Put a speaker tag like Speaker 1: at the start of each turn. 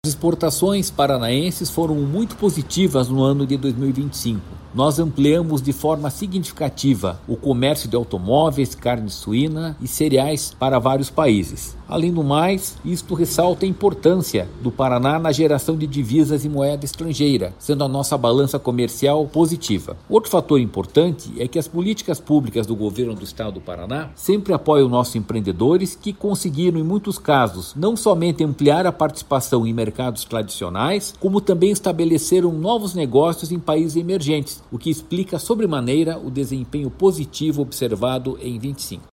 Speaker 1: As exportações paranaenses foram muito positivas no ano de 2025. Nós ampliamos de forma significativa o comércio de automóveis, carne suína e cereais para vários países. Além do mais, isto ressalta a importância do Paraná na geração de divisas e moeda estrangeira, sendo a nossa balança comercial positiva. Outro fator importante é que as políticas públicas do governo do estado do Paraná sempre apoiam nossos empreendedores que conseguiram, em muitos casos, não somente ampliar a participação em mercados tradicionais, como também estabeleceram novos negócios em países emergentes, o que explica sobremaneira o desempenho positivo observado em 25.